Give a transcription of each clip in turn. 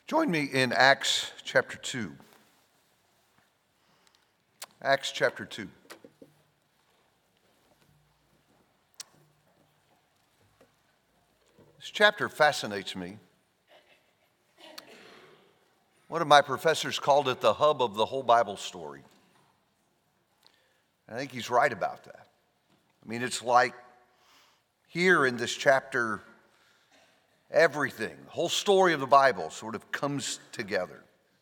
Join me in Acts chapter 2. Acts chapter 2. This chapter fascinates me. One of my professors called it the hub of the whole Bible story. I think he's right about that. I mean, it's like here in this chapter, everything, the whole story of the Bible sort of comes together.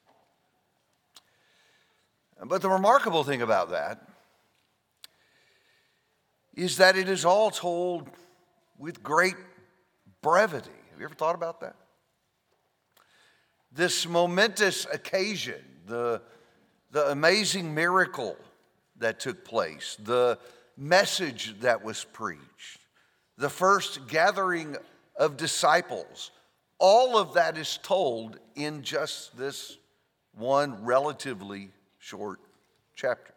But the remarkable thing about that is that it is all told with great brevity. Have you ever thought about that? This momentous occasion, the amazing miracle that took place, the message that was preached, the first gathering of disciples, all of that is told in just this one relatively short chapter.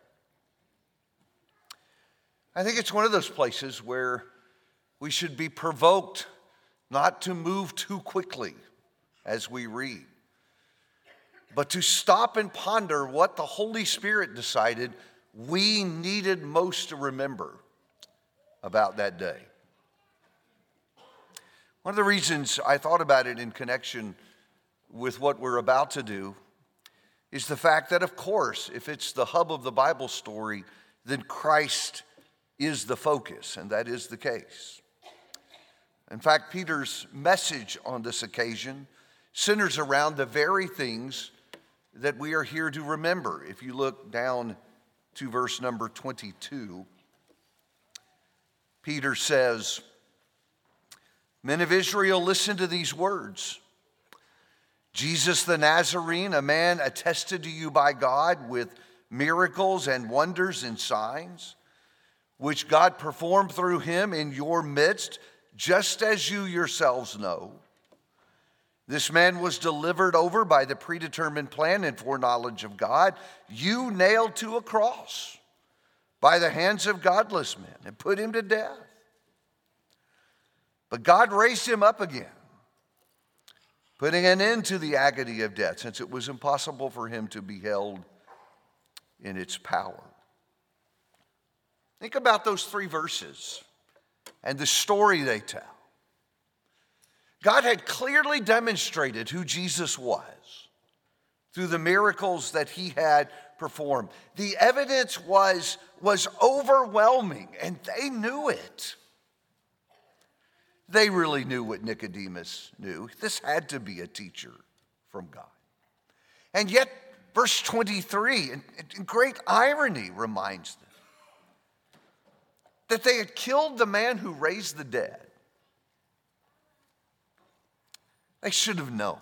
I think it's one of those places where we should be provoked not to move too quickly as we read, but to stop and ponder what the Holy Spirit decided we needed most to remember about that day. One of the reasons I thought about it in connection with what we're about to do is the fact that, of course, if it's the hub of the Bible story, then Christ is the focus, and that is the case. In fact, Peter's message on this occasion centers around the very things that we are here to remember. If you look down to verse number 22, Peter says, "Men of Israel, listen to these words. Jesus the Nazarene, a man attested to you by God with miracles and wonders and signs, which God performed through him in your midst, just as you yourselves know. This man was delivered over by the predetermined plan and foreknowledge of God. You nailed to a cross by the hands of godless men and put him to death. But God raised him up again, putting an end to the agony of death, since it was impossible for him to be held in its power." Think about those three verses and the story they tell. God had clearly demonstrated who Jesus was through the miracles that he had performed. The evidence was overwhelming, and they knew it. They really knew what Nicodemus knew. This had to be a teacher from God. And yet, verse 23, in great irony, reminds them that they had killed the man who raised the dead. They should have known.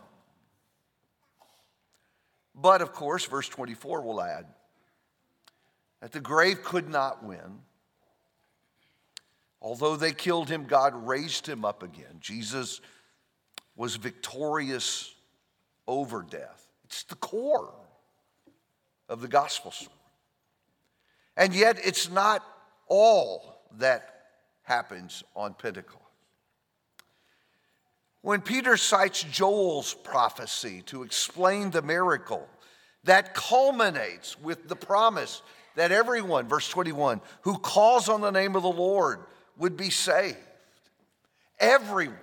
But, of course, verse 24 will add that the grave could not win. Although they killed him, God raised him up again. Jesus was victorious over death. It's the core of the gospel story. And yet it's not all that happens on Pentecost. When Peter cites Joel's prophecy to explain the miracle, that culminates with the promise that everyone, verse 21, who calls on the name of the Lord would be saved. Everyone.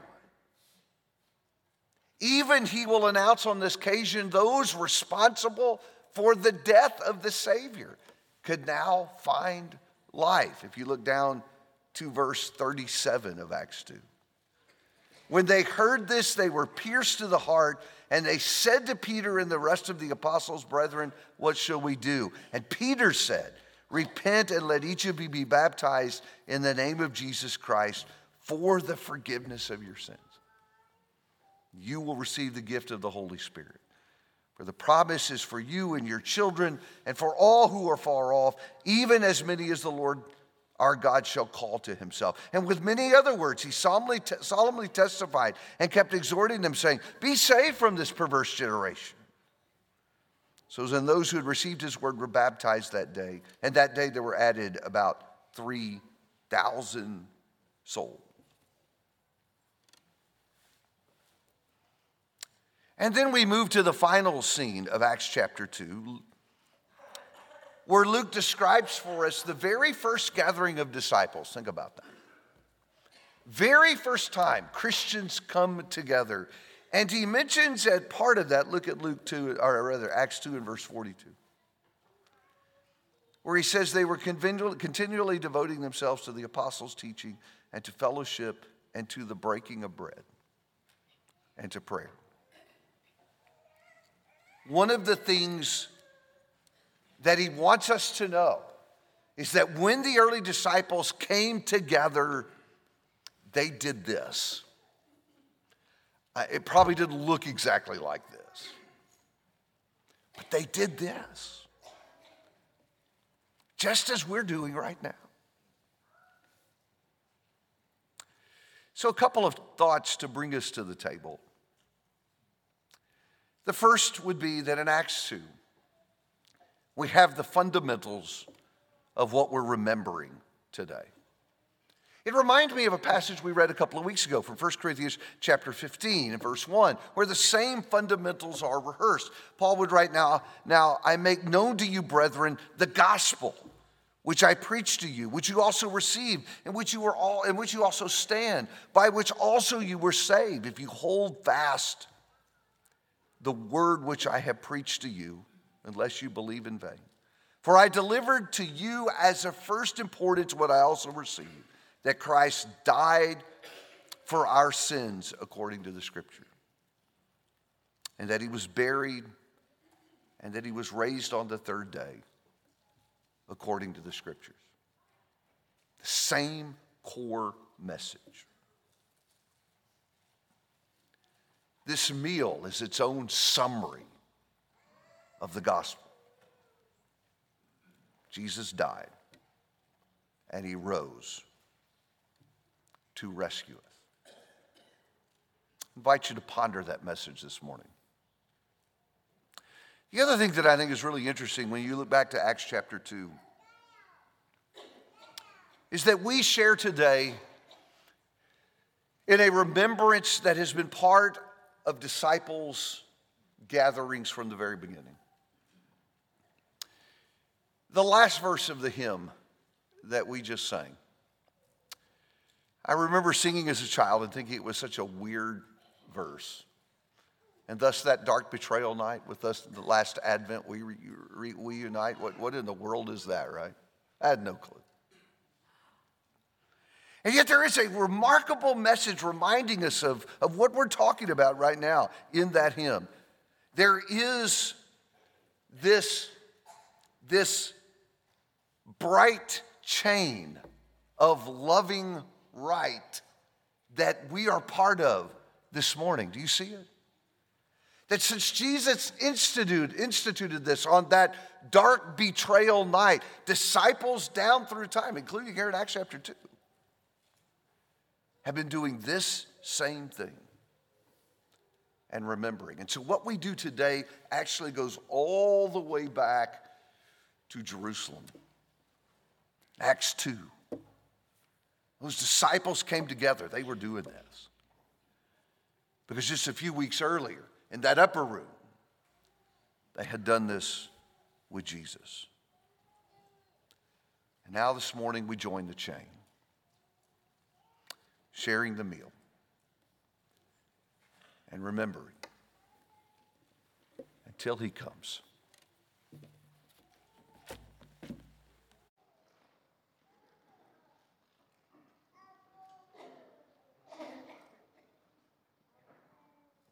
Even he will announce on this occasion those responsible for the death of the Savior could now find life. If you look down to verse 37 of Acts 2. When they heard this, they were pierced to the heart, and they said to Peter and the rest of the apostles, "Brethren, what shall we do?" And Peter said, "Repent and let each of you be baptized in the name of Jesus Christ for the forgiveness of your sins. You will receive the gift of the Holy Spirit. For the promise is for you and your children and for all who are far off, even as many as the Lord our God shall call to himself." And with many other words, he solemnly testified and kept exhorting them, saying, "Be saved from this perverse generation." So then those who had received his word were baptized that day. And that day there were added about 3,000 souls. And then we move to the final scene of Acts chapter 2, where Luke describes for us the very first gathering of disciples. Think about that. Very first time Christians come together. And he mentions as part of that, look at Luke 2, or rather Acts 2 and verse 42, where he says they were continually devoting themselves to the apostles' teaching and to fellowship and to the breaking of bread and to prayer. One of the things that he wants us to know is that when the early disciples came together, they did this. It probably didn't look exactly like this, but they did this, just as we're doing right now. So a couple of thoughts to bring us to the table. The first would be that in Acts 2, we have the fundamentals of what we're remembering today. It reminds me of a passage we read a couple of weeks ago from 1 Corinthians chapter 15 and verse 1, where the same fundamentals are rehearsed. Paul would write, now I make known to you, brethren, the gospel which I preached to you, which you also received, in which you also stand, by which also you were saved, if you hold fast the word which I have preached to you, unless you believe in vain. For I delivered to you as of first importance what I also received, that Christ died for our sins according to the Scripture, and that he was buried, and that he was raised on the third day according to the Scriptures. The same core message. This meal is its own summary of the gospel. Jesus died and he rose to rescue us. I invite you to ponder that message this morning. The other thing that I think is really interesting when you look back to Acts chapter 2 is that we share today in a remembrance that has been part of disciples' gatherings from the very beginning. The last verse of the hymn that we just sang, I remember singing as a child and thinking it was such a weird verse. And thus that dark betrayal night, with us the last Advent, we unite. What in the world is that, right? I had no clue. And yet there is a remarkable message reminding us of what we're talking about right now in that hymn. There is this bright chain of loving right that we are part of this morning. Do you see it? That since Jesus instituted this on that dark betrayal night, disciples down through time, including here in Acts chapter 2, have been doing this same thing and remembering. And so what we do today actually goes all the way back to Jerusalem. Acts 2. Those disciples came together. They were doing this. Because just a few weeks earlier, in that upper room, they had done this with Jesus. And now this morning we join the chain, sharing the meal and remembering until he comes.